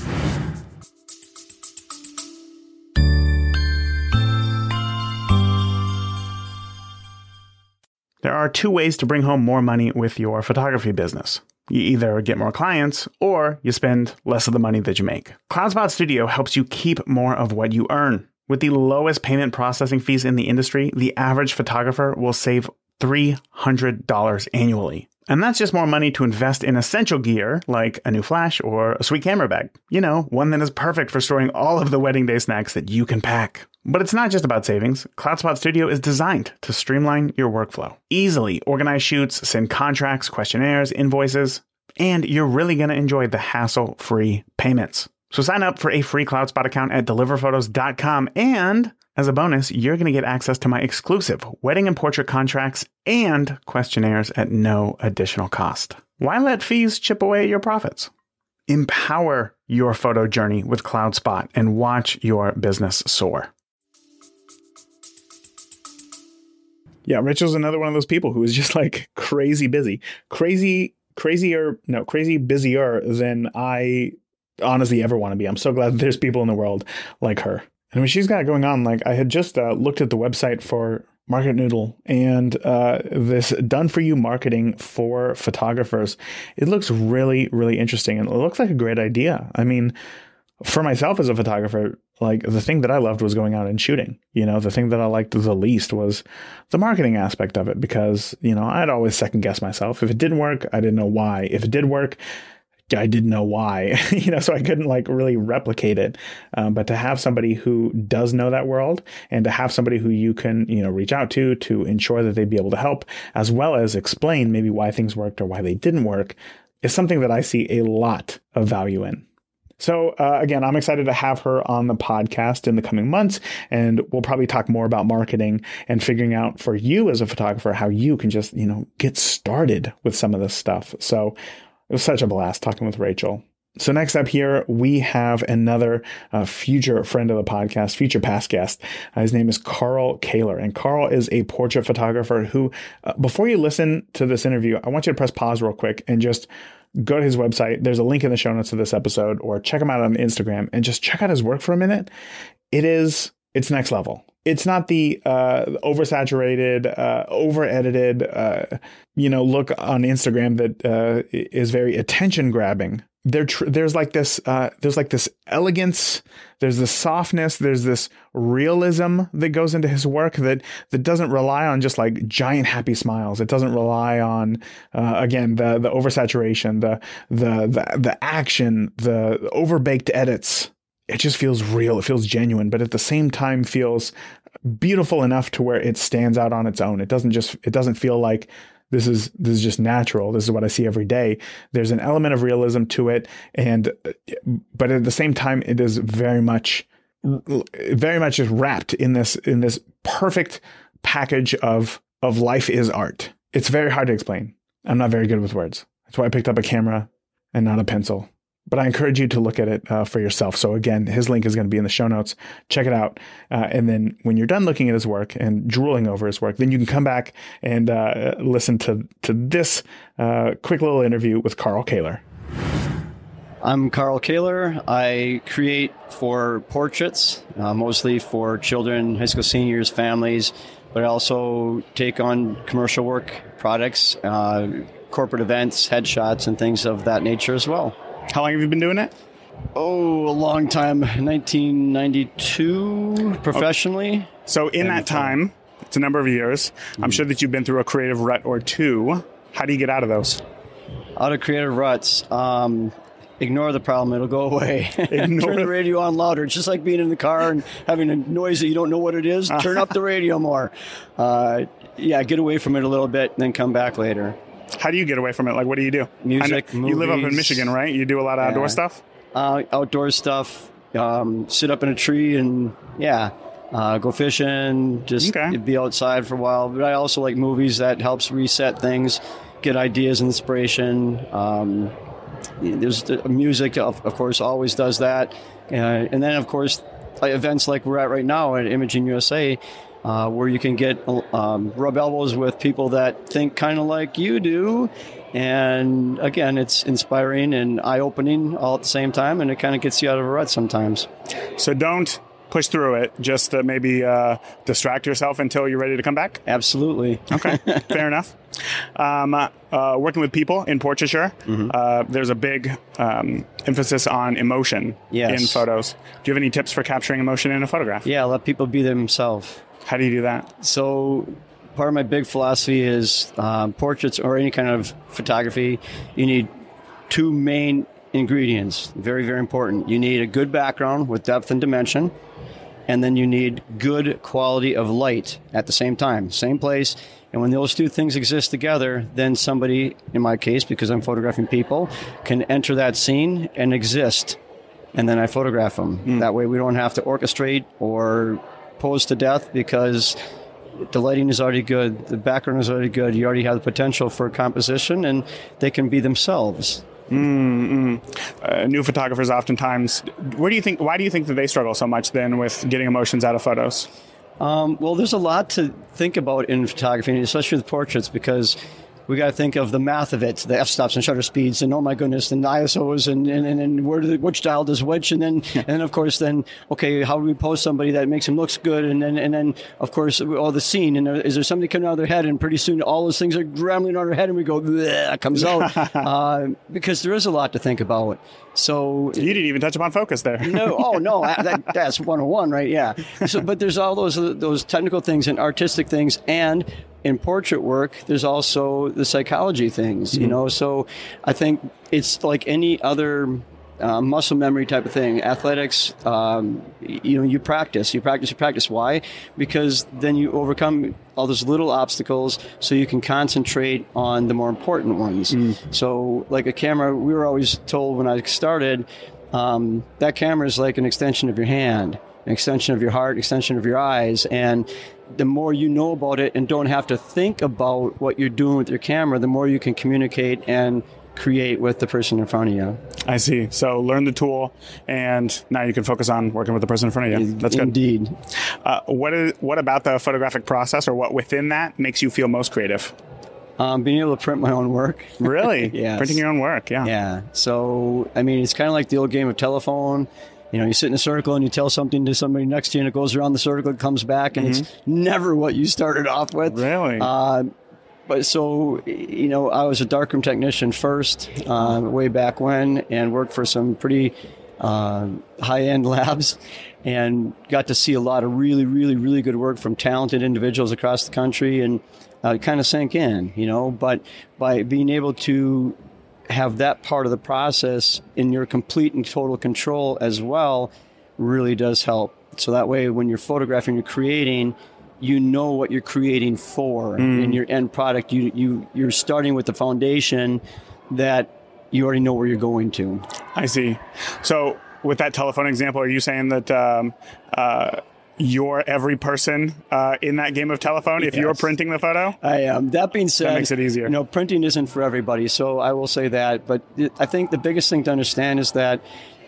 There are two ways to bring home more money with your photography business. You either get more clients or you spend less of the money that you make. CloudSpot Studio helps you keep more of what you earn. With the lowest payment processing fees in the industry, the average photographer will save $300 annually. And that's just more money to invest in essential gear like a new flash or a sweet camera bag. One that is perfect for storing all of the wedding day snacks that you can pack. But it's not just about savings. CloudSpot Studio is designed to streamline your workflow. Easily organize shoots, send contracts, questionnaires, invoices, and you're really going to enjoy the hassle-free payments. So sign up for a free CloudSpot account at deliverphotos.com, and as a bonus, you're going to get access to my exclusive wedding and portrait contracts and questionnaires at no additional cost. Why let fees chip away at your profits? Empower your photo journey with CloudSpot and watch your business soar. Yeah, Rachel's another one of those people who is just like crazy busy. Crazy busier than I honestly ever want to be. I'm so glad there's people in the world like her. And I mean, she's got it going on. Like I had just looked at the website for Market Noodle and this done for you marketing for photographers. It looks really, really interesting. And it looks like a great idea. I mean, for myself as a photographer, like the thing that I loved was going out and shooting. The thing that I liked the least was the marketing aspect of it because, I'd always second guess myself. If it didn't work, I didn't know why. If it did work, I didn't know why, so I couldn't really replicate it. But to have somebody who does know that world and to have somebody who you can, reach out to ensure that they'd be able to help, as well as explain maybe why things worked or why they didn't work, is something that I see a lot of value in. So again, I'm excited to have her on the podcast in the coming months, and we'll probably talk more about marketing and figuring out for you as a photographer how you can just, get started with some of this stuff. So it was such a blast talking with Rachel. So next up here, we have another future friend of the podcast, future past guest. His name is Carl Kaler. And Carl is a portrait photographer who, before you listen to this interview, I want you to press pause real quick and just go to his website. There's a link in the show notes of this episode, or check him out on Instagram and just check out his work for a minute. It's next level. It's not the oversaturated, over-edited, look on Instagram that is very attention grabbing. There's like this elegance, there's this softness, there's this realism that goes into his work that doesn't rely on just like giant happy smiles. It doesn't rely on again the oversaturation, the action, the overbaked edits. It just feels real. It feels genuine, but at the same time feels beautiful enough to where it stands out on its own. It doesn't feel like this is just natural. This is what I see every day. There's an element of realism to it, but at the same time, it is very much just wrapped in this perfect package of life is art. It's very hard to explain. I'm not very good with words. That's why I picked up a camera and not a pencil. But I encourage you to look at it for yourself. So again, his link is going to be in the show notes. Check it out. And then when you're done looking at his work and drooling over his work, then you can come back and listen to this quick little interview with Carl Kaler. I'm Carl Kaler. I create for portraits, mostly for children, high school seniors, families, but I also take on commercial work projects, corporate events, headshots, and things of that nature as well. How long have you been doing it? Oh, a long time. 1992, professionally. So in that time, it's a number of years. I'm sure that you've been through a creative rut or two. How do you get out of those? Out of creative ruts. Ignore the problem. It'll go away. Turn the radio on louder. It's just like being in the car and having a noise that you don't know what it is. Turn up the radio more. Get away from it a little bit and then come back later. How do you get away from it? Like, what do you do? Music, movies. You live up in Michigan, right? You do a lot of outdoor stuff? Outdoor stuff. Sit up in a tree and, go fishing, just be outside for a while. But I also like movies. That helps reset things, get ideas and inspiration. There's the music, of course, always does that. And then, of course, events like we're at right now at Imaging USA, where you can get rub elbows with people that think kind of like you do. And again, it's inspiring and eye-opening all at the same time, and it kind of gets you out of a rut sometimes. So don't push through it, just maybe distract yourself until you're ready to come back? Absolutely. Okay, fair enough. Working with people in portraiture, there's a big emphasis on emotion in photos. Do you have any tips for capturing emotion in a photograph? Yeah, let people be themselves. How do you do that? So part of my big philosophy is portraits or any kind of photography, you need two main ingredients. Very, very important. You need a good background with depth and dimension, and then you need good quality of light at the same time, same place. And when those two things exist together, then somebody, in my case, because I'm photographing people, can enter that scene and exist. And then I photograph them. That way we don't have to orchestrate or pose to death, because the lighting is already good, the background is already good, you already have the potential for composition, and they can be themselves. New photographers oftentimes, why do you think that they struggle so much then with getting emotions out of photos? Well, there's a lot to think about in photography, especially with portraits, because we got to think of the math of it, the f-stops and shutter speeds, and oh my goodness, and ISOs, and which dial does which, and then of course okay, how do we pose somebody that makes them looks good, and then of course all the scene, and is there something coming out of their head, and pretty soon all those things are rambling on our head, and we go, bleh, it comes out, because there is a lot to think about. So you didn't even touch upon focus there. No, that's 101, right? Yeah. So, but there's all those technical things and artistic things, and in portrait work, there's also the psychology things, So I think it's like any other muscle memory type of thing. Athletics, you practice. Why? Because then you overcome all those little obstacles, so you can concentrate on the more important ones. So like a camera, we were always told when I started, that camera is like an extension of your hand, an extension of your heart, extension of your eyes. And the more you know about it and don't have to think about what you're doing with your camera, the more you can communicate and create with the person in front of you. I see. So learn the tool, and now you can focus on working with the person in front of you. That's good. Indeed. What about the photographic process, or what within that makes you feel most creative? Being able to print my own work. Really? Yes. Printing your own work, yeah. Yeah. So, I mean, it's kind of like the old game of telephone. You know, you sit in a circle and you tell something to somebody next to you, and it goes around the circle, it comes back, and it's never what you started off with. Really? But so, you know, I was a darkroom technician first, way back when, and worked for some pretty high-end labs, and got to see a lot of really, really, really good work from talented individuals across the country, and it kind of sank in, you know. But by being able to have that part of the process in your complete and total control as well really does help. So that way, when you're photographing, you're creating, you know what you're creating for in your end product. You're starting with the foundation that you already know where you're going to. I see. So with that telephone example, are you saying that you're every person in that game of telephone if you're printing the photo? I am. That being said, that makes it easier. You know, printing isn't for everybody, so I will say that. But I think the biggest thing to understand is that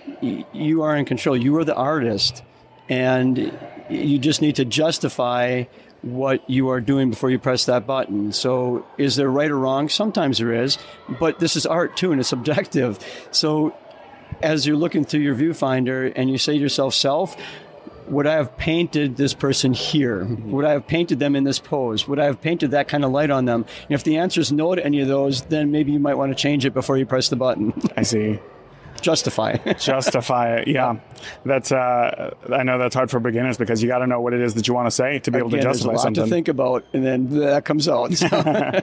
you are in control. You are the artist, and you just need to justify what you are doing before you press that button. So is there right or wrong? Sometimes there is, but this is art too, and it's subjective. So as you're looking through your viewfinder and you say to yourself, would I have painted this person here? Would I have painted them in this pose? Would I have painted that kind of light on them? And if the answer is no to any of those, then maybe you might want to change it before you press the button. I see. Justify. Justify it, yeah. That's I know that's hard for beginners, because you got to know what it is that you want to say to be able to justify there's a lot something. to think about, and then that comes out. So.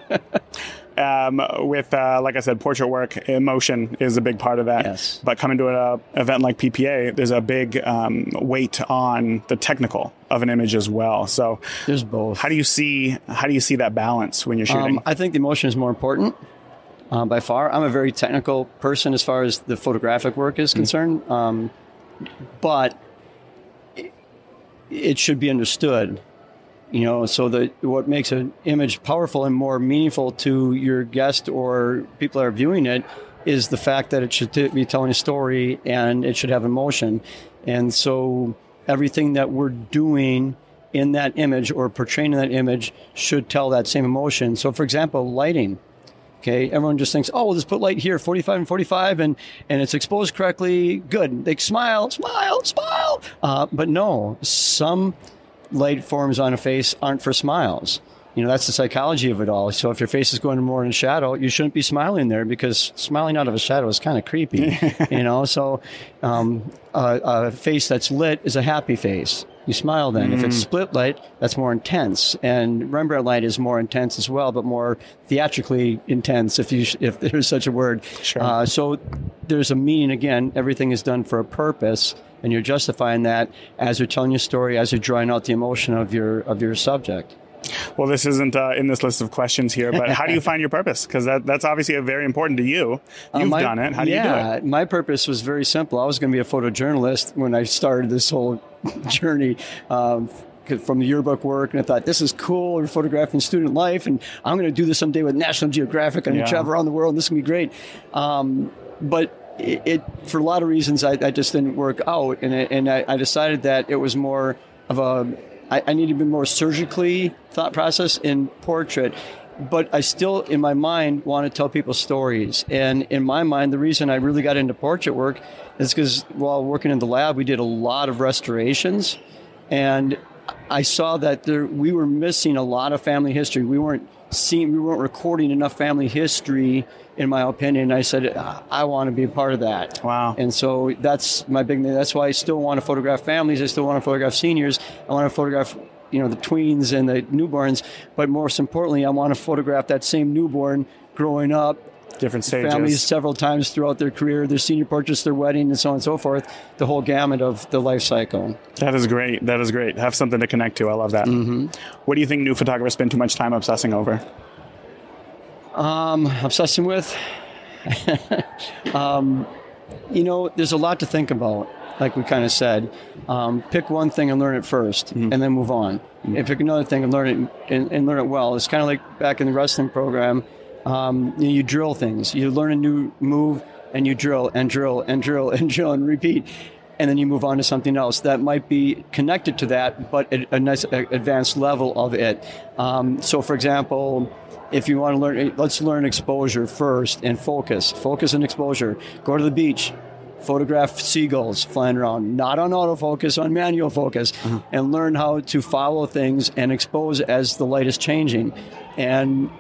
With, like I said, portrait work, emotion is a big part of that. Yes. But coming to an event like PPA, there's a big weight on the technical of an image as well. So there's both. How do you see that balance when you're shooting? I think the emotion is more important. By far. I'm a very technical person as far as the photographic work is concerned, but it should be understood, you know, so that what makes an image powerful and more meaningful to your guest or people that are viewing it is the fact that it should be telling a story and it should have emotion. And so everything that we're doing in that image or portraying that image should tell that same emotion. So, for example, lighting. Okay, everyone just thinks, oh, we'll just put light here, 45 and 45, and it's exposed correctly. Good. They smile. But no, some light forms on a face aren't for smiles. You know, that's the psychology of it all. So if your face is going more in shadow, you shouldn't be smiling there, because smiling out of a shadow is kind of creepy. You know, so a face that's lit is a happy face. You smile then. If it's split light, that's more intense. And Rembrandt light is more intense as well, but more theatrically intense, if there's such a word. Sure. So there's a meaning. Again, everything is done for a purpose, and you're justifying that as you're telling your story, as you're drawing out the emotion of your subject. Well, this isn't in this list of questions here, but how do you find your purpose? Because that's obviously very important to you. You've done it. How do you do it? My purpose was very simple. I was going to be a photojournalist when I started this whole journey from the yearbook work, and I thought, this is cool. We're photographing student life, and I'm going to do this someday with National Geographic. I'm going to travel around the world, and this is going to be great. But it for a lot of reasons, I just didn't work out, and I decided that it was more of I needed to be more surgically thought process in portrait, but I still, in my mind, want to tell people stories. And in my mind, the reason I really got into portrait work is because while working in the lab, we did a lot of restorations, and I saw that we were missing a lot of family history. We weren't recording enough family history, in my opinion. I said, I want to be a part of that. Wow. And so that's my big thing. That's why I still want to photograph families. I still want to photograph seniors. I want to photograph, the tweens and the newborns. But most importantly, I want to photograph that same newborn growing up. Different stages. Families several times throughout their career, their senior portraits, their wedding, and so on and so forth. The whole gamut of the life cycle. That is great. Have something to connect to. I love that. Mm-hmm. What do you think new photographers spend too much time obsessing over? Obsessing with? There's a lot to think about. Like we kind of said, pick one thing and learn it first, and then move on. And pick another thing and learn it and learn it well. It's kind of like back in the wrestling program. You drill things. You learn a new move, and you drill and drill and drill and drill and repeat, and then you move on to something else that might be connected to that, but at a nice advanced level of it. So, for example, if you want to learn, let's learn exposure first and focus. Focus and exposure. Go to the beach. Photograph seagulls flying around, not on autofocus, on manual focus, and learn how to follow things and expose as the light is changing. And,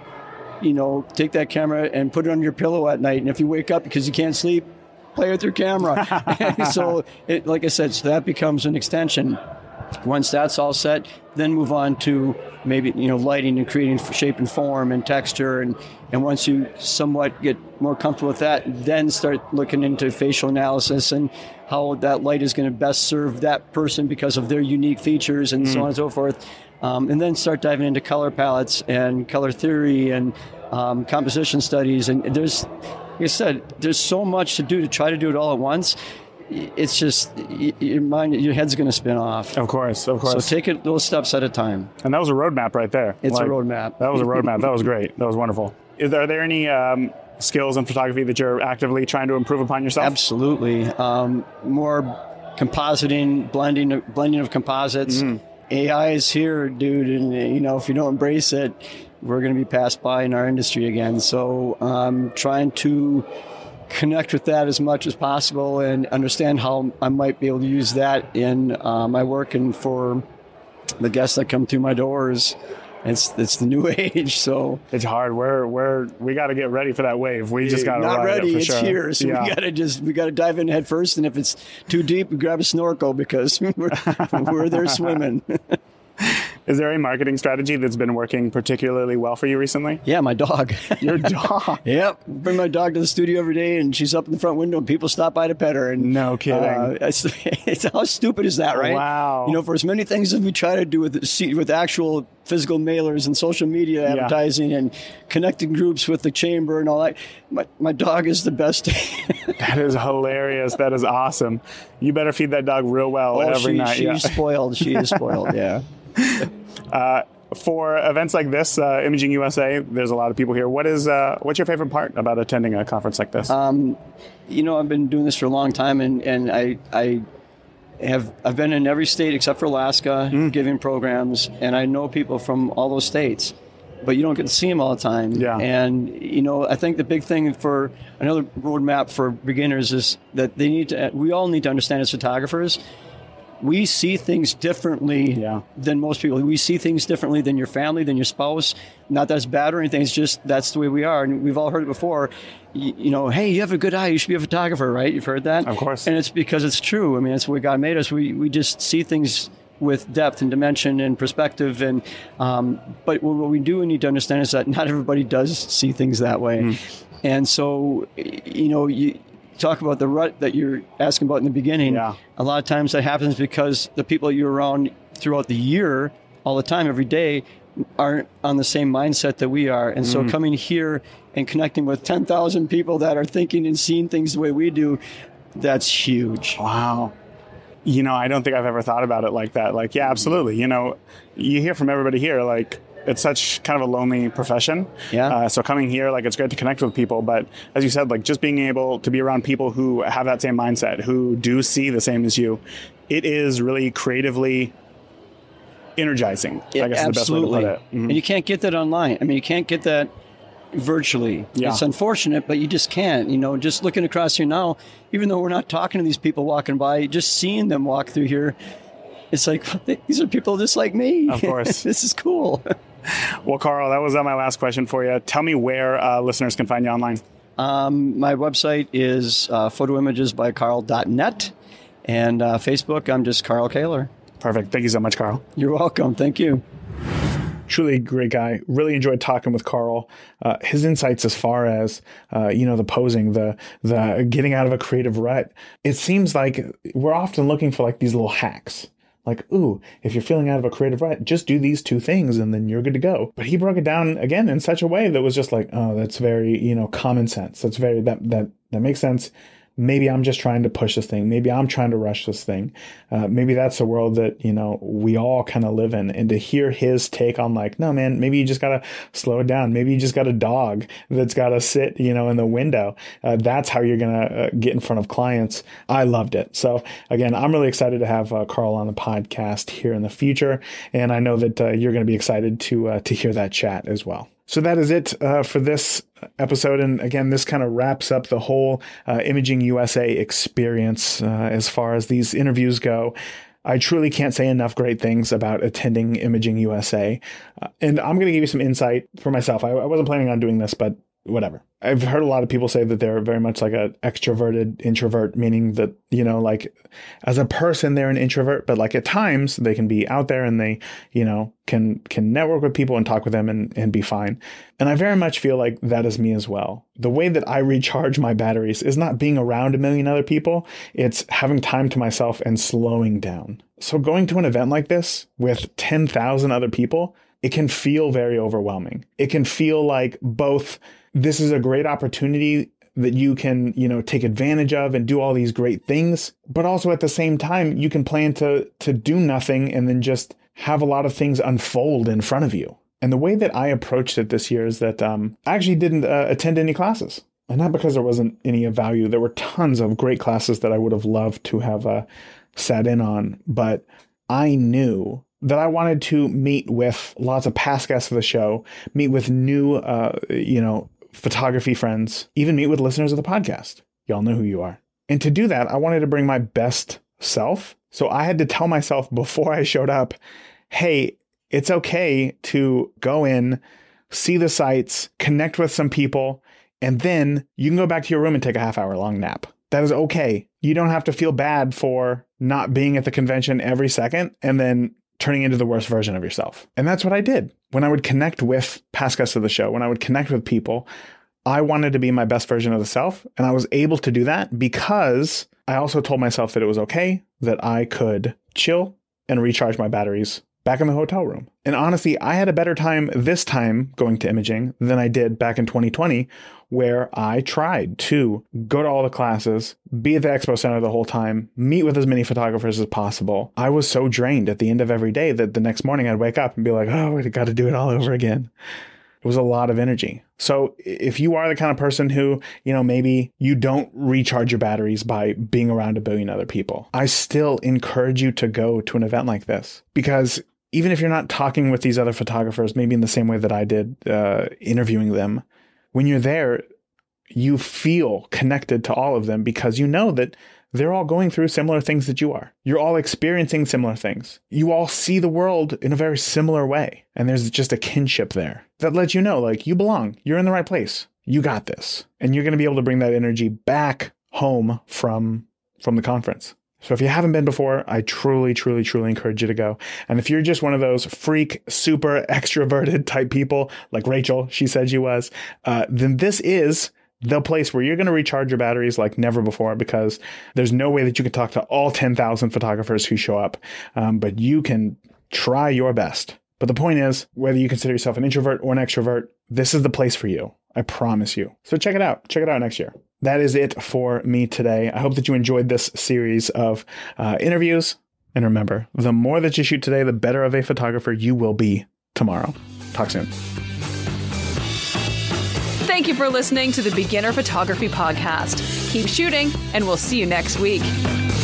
take that camera and put it on your pillow at night. And if you wake up because you can't sleep, play with your camera. So, like I said, so that becomes an extension. Once that's all set, then move on to maybe, lighting and creating shape and form and texture. And once you somewhat get more comfortable with that, then start looking into facial analysis and how that light is going to best serve that person because of their unique features and so on and so forth. And then start diving into color palettes and color theory and composition studies. And there's, like I said, there's so much to do to try to do it all at once. It's just your head's going to spin off. Of course. So take it little steps at a time. And that was a roadmap right there. It's a roadmap. That was a roadmap. That was great. That was wonderful. Are there any skills in photography that you're actively trying to improve upon yourself? Absolutely. More compositing, blending of composites. AI is here, dude, and if you don't embrace it, we're going to be passed by in our industry again. So trying to connect with that as much as possible and understand how I might be able to use that in my work and for the guests that come through my doors. It's the new age, so it's hard. We got to get ready for that wave. We just got to not ready. It's sure. Here, so we got to dive in head first. And if it's too deep, we grab a snorkel because we're there swimming. Is there a marketing strategy that's been working particularly well for you recently? Yeah, my dog. Your dog? Yep. Bring my dog to the studio every day, and she's up in the front window, and people stop by to pet her. And no kidding. It's how stupid is that, right? Wow. For as many things as we try to do with actual physical mailers and social media advertising and connecting groups with the chamber and all that, my dog is the best. That is hilarious. That is awesome. You better feed that dog real well every night. She's spoiled. She is spoiled, yeah. For events like this, Imaging USA, there's a lot of people here. What's your favorite part about attending a conference like this? I've been doing this for a long time, and I've been in every state except for Alaska giving programs, and I know people from all those states, but you don't get to see them all the time. Yeah. And I think the big thing for another roadmap for beginners is that we all need to understand as photographers, we see things differently than most people. We see things differently than your family, than your spouse. Not that it's bad or anything. It's just that's the way we are. And we've all heard it before. Hey, you have a good eye. You should be a photographer, right? You've heard that? Of course. And it's because it's true. I mean, that's the way God made us. We just see things with depth and dimension and perspective. And but what we do need to understand is that not everybody does see things that way. And so, you talk about the rut that you're asking about in the beginning. Yeah. A lot of times that happens because the people you're around throughout the year, all the time, every day, aren't on the same mindset that we are. And so coming here and connecting with 10,000 people that are thinking and seeing things the way we do, that's huge. Wow. I don't think I've ever thought about it like that. Like, yeah, absolutely. You hear from everybody here, like, it's such kind of a lonely profession. Yeah. So coming here, like, it's great to connect with people. But as you said, like, just being able to be around people who have that same mindset, who do see the same as you, it is really creatively energizing. I guess is the best way to put it. And you can't get that online. I mean, you can't get that virtually. Yeah. It's unfortunate, but you just can't. Just looking across here now, even though we're not talking to these people walking by, just seeing them walk through here, it's like, these are people just like me. Of course. This is cool. Well, Carl, that was my last question for you. Tell me where listeners can find you online. My website is photoimagesbycarl.net, and Facebook, I'm just Carl Kaler. Perfect. Thank you so much, Carl. You're welcome. Thank you. Truly a great guy. Really enjoyed talking with Carl. His insights as far as, the posing, the getting out of a creative rut. It seems like we're often looking for like these little hacks. Like, ooh, if you're feeling out of a creative rut, just do these two things and then you're good to go. But he broke it down again in such a way that was just like, oh, that's very, common sense. That's very, that makes sense. maybe I'm just trying to push this thing. Maybe I'm trying to rush this thing. Maybe that's the world that, we all kind of live in. And to hear his take on like, no, man, maybe you just got to slow it down. Maybe you just got a dog that's got to sit, in the window. That's how you're going to get in front of clients. I loved it. So again, I'm really excited to have Carl on the podcast here in the future. And I know that you're going to be excited to hear that chat as well. So that is it for this episode. And again, this kind of wraps up the whole Imaging USA experience as far as these interviews go. I truly can't say enough great things about attending Imaging USA. And I'm going to give you some insight for myself. I wasn't planning on doing this, but whatever. I've heard a lot of people say that they're very much like an extroverted introvert, meaning that, like as a person, they're an introvert, but like at times they can be out there and they, can network with people and talk with them and be fine. And I very much feel like that is me as well. The way that I recharge my batteries is not being around a million other people. It's having time to myself and slowing down. So going to an event like this with 10,000 other people, it can feel very overwhelming. It can feel like both this is a great opportunity that you can, take advantage of and do all these great things. But also at the same time, you can plan to do nothing and then just have a lot of things unfold in front of you. And the way that I approached it this year is that I actually didn't attend any classes. And not because there wasn't any of value. There were tons of great classes that I would have loved to have sat in on. But I knew that I wanted to meet with lots of past guests of the show, meet with new, photography friends, even meet with listeners of the podcast. Y'all know who you are. And to do that, I wanted to bring my best self. So I had to tell myself before I showed up, hey, it's okay to go in, see the sights, connect with some people, and then you can go back to your room and take a half-hour long nap. That is okay. You don't have to feel bad for not being at the convention every second and then turning into the worst version of yourself. And that's what I did. When I would connect with past guests of the show, when I would connect with people, I wanted to be my best version of the self. And I was able to do that because I also told myself that it was okay, that I could chill and recharge my batteries back in the hotel room. And honestly, I had a better time this time going to imaging than I did back in 2020, where I tried to go to all the classes, be at the expo center the whole time, meet with as many photographers as possible. I was so drained at the end of every day that the next morning I'd wake up and be like, oh, I got to do it all over again. It was a lot of energy. So if you are the kind of person who, maybe you don't recharge your batteries by being around a billion other people, I still encourage you to go to an event like this, because even if you're not talking with these other photographers, maybe in the same way that I did, interviewing them, when you're there, you feel connected to all of them because you know that they're all going through similar things that you are. You're all experiencing similar things. You all see the world in a very similar way. And there's just a kinship there that lets you know, like, you belong. You're in the right place. You got this. And you're going to be able to bring that energy back home from the conference. So if you haven't been before, I truly, truly, truly encourage you to go. And if you're just one of those freak, super extroverted type people, like Rachel, she said she was, then this is the place where you're going to recharge your batteries like never before, because there's no way that you can talk to all 10,000 photographers who show up, but you can try your best. But the point is, whether you consider yourself an introvert or an extrovert, this is the place for you. I promise you. So check it out. Check it out next year. That is it for me today. I hope that you enjoyed this series of interviews. And remember, the more that you shoot today, the better of a photographer you will be tomorrow. Talk soon. Thank you for listening to the Beginner Photography Podcast. Keep shooting, and we'll see you next week.